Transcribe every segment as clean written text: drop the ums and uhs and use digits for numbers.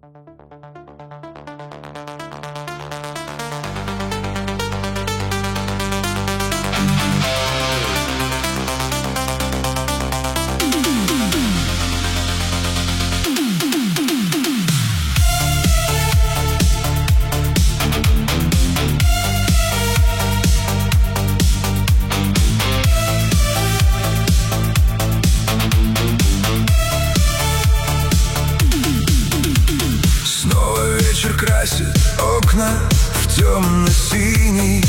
Вечер красит окна в темно-синий.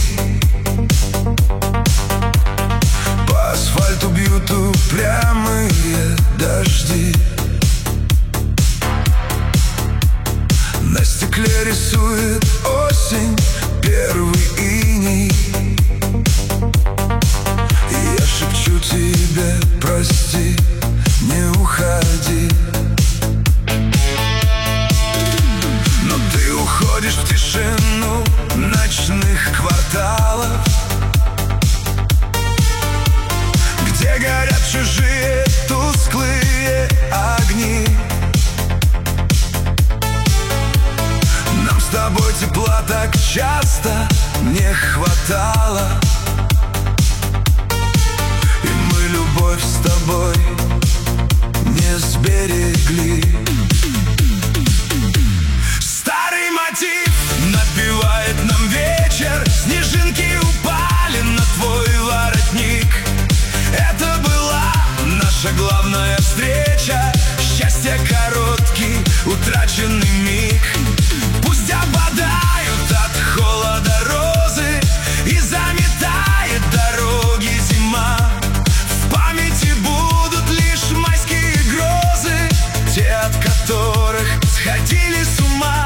По асфальту бьют упрямые дожди. На стекле рисует осень первый иней. И я шепчу тебе: прости, не уходи. Уходишь в тишину ночных кварталов, где горят чужие тусклые огни. Нам с тобой тепла так часто не хватало, и мы любовь с тобой не сберегли. Напевает нам вечер, снежинки упали на твой воротник. Это была наша главная встреча, счастье короткий, утраченный миг. Пусть обладают от холода розы и заметает дороги зима. В памяти будут лишь майские грозы, те, от которых сходили с ума.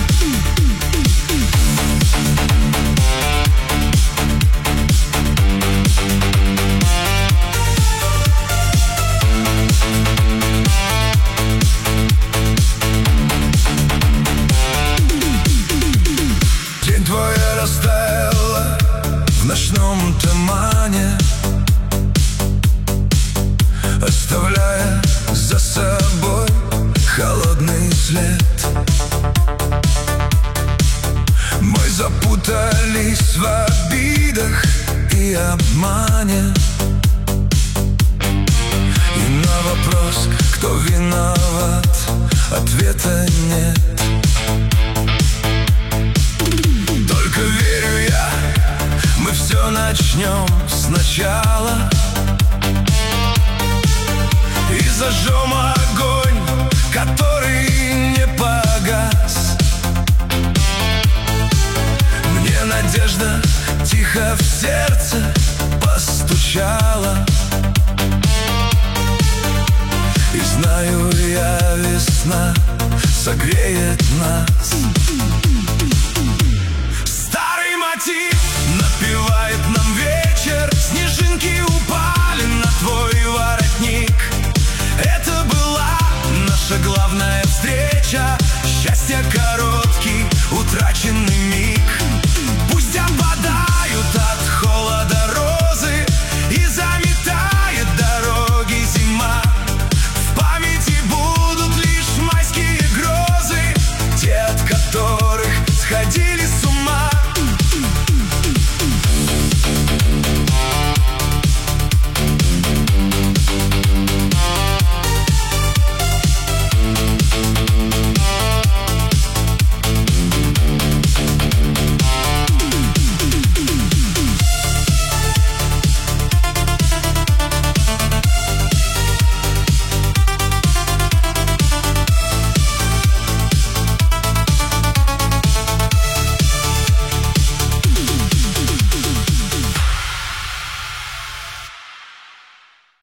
Растаяла в ночном тумане, оставляя за собой холодный след. Мы запутались в обидах и обмане, и на вопрос, кто виноват, ответа нет. Верю я, мы все начнем сначала и зажжем огонь, который не погас. Мне надежда тихо в сердце постучала, и знаю я, весна согреет нас. Напевает нам вечер, снежинки упали на твой воротник. Это была наша главная встреча, счастье короткий, утраченный миг. Пусть обладают от холода розы и заметает дороги зима. В памяти будут лишь майские грозы, те, от которых сходили с ума.